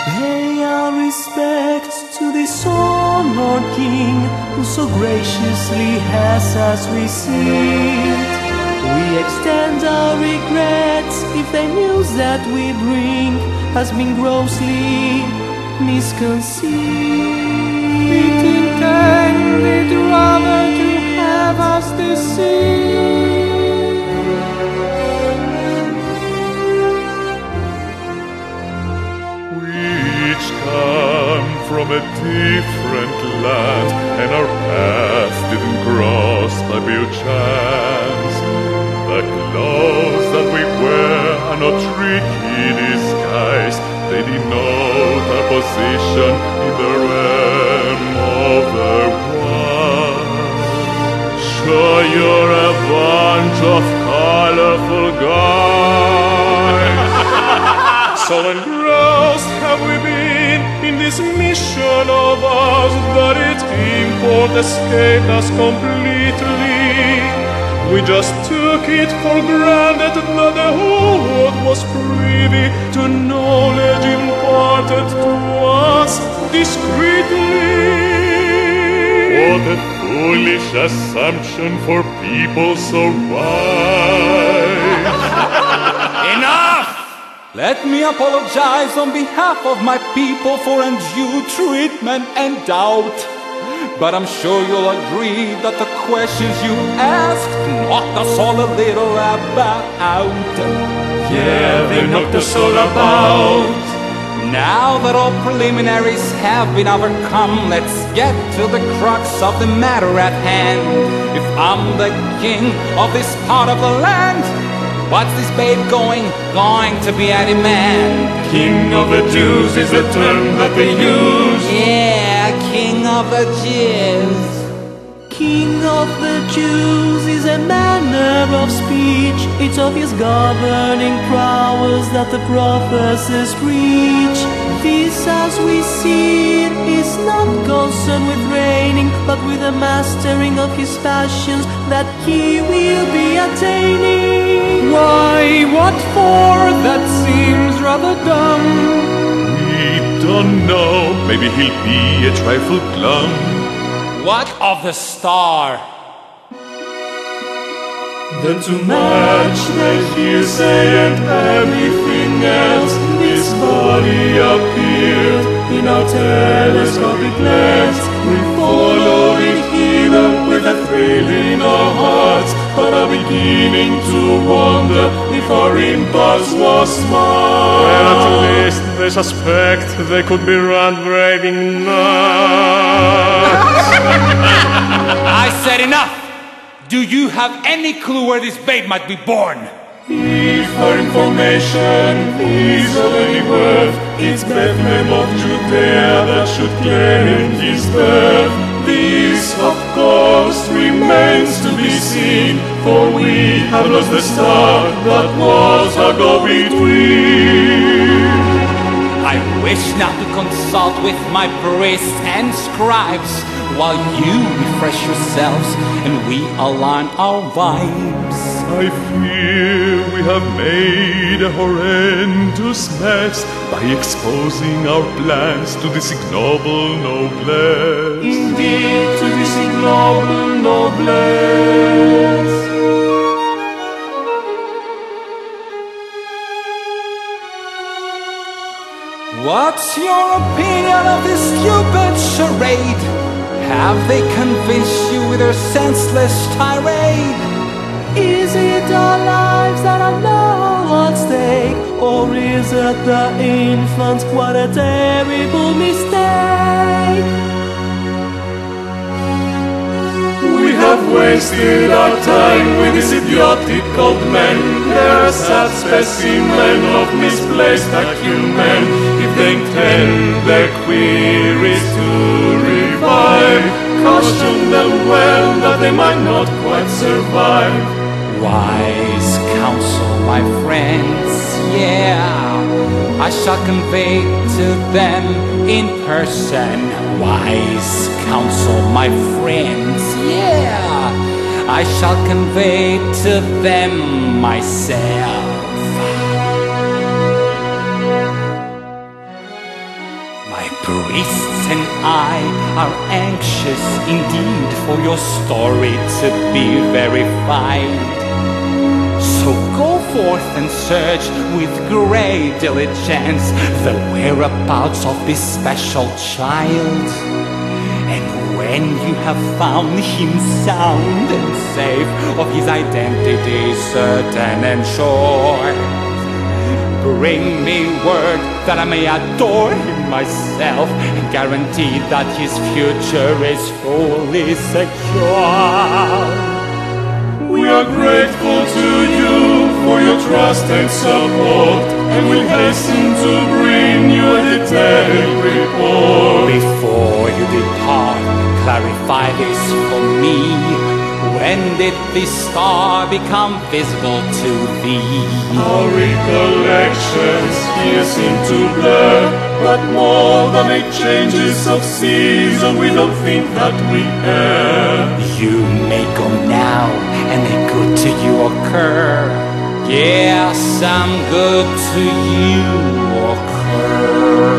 Pay our respects to this honored king, who so graciously has us received. We extend our regrets if the news that we bring has been grossly misconceived. It intended rather to have us deceived. Come from a different land, and our paths didn't cross by mere chance. The clothes that we wear are no tricky disguise. They denote our position in the realm of the world. Sure, you're a bunch of colorful guys. So engrossed have we been in this mission of ours that its import escaped us completely. We just took it for granted that the whole world was privy to knowledge imparted to us discreetly. What a foolish assumption for people so wise. Enough! Let me apologize on behalf of my people for undue treatment and doubt. But I'm sure you'll agree that the questions you asked knocked us all a little about. Yeah, they knocked us all about. Now that all preliminaries have been overcome, let's get to the crux of the matter at hand. If I'm the king of this part of the land, what's this babe going to be a demand? King of the Jews is the term that they use. Yeah, King of the Jews. King of the Jews is a manner of speech. It's of his governing prowess that the prophecies preach. This, as we see it, is not concerned with reigning, but with the mastering of his passions that he will be attaining. Why, what for? That seems rather dumb. We don't know. Maybe he'll be a trifle glum. What of the star? Then to match the hearsay and everything else, this body appeared in our telescopic lens. We followed it hither with a thrill in our hearts, but are beginning to wonder if our impulse was smart. Well, at least they suspect they could be raving nuts. I said enough! Do you have any clue where this babe might be born? If her information is of any worth, it's Bethlehem of Judea that should claim his birth. This, of course, remains to be seen, for we have lost the star that was our go-between. I wish now to consult with my priests and scribes, while you refresh yourselves and we align our vibes. I fear we have made a horrendous mess by exposing our plans to this ignoble noblesse. Indeed, to this ignoble noblesse. What's your opinion of this stupid charade? Have they convinced you with their senseless tirade? Is it our lives that are now at stake, or is it the infants? What a terrible mistake! We have wasted our time with this idiotic old man. They're a sad specimen of misplaced acumen. If they intend their queries to revive, caution them well that they might not quite survive. Wise counsel, my friends, yeah, I shall convey to them in person. Wise counsel, my friends, yeah, I shall convey to them myself. I are anxious indeed for your story to be verified. So go forth and search with great diligence the whereabouts of this special child. And when you have found him sound and safe, of his identity certain and sure, bring me word that I may adore him myself and guarantee that his future is fully secure. We are grateful to you for your trust and support, and will hasten to bring you a detailed report. Before you depart, clarify this for me. When did this star become visible to thee? Our recollections here seem to blur, but more than the changes of season, we don't think that we err. You may go now, and may good to you occur. Yes, some good to you occur.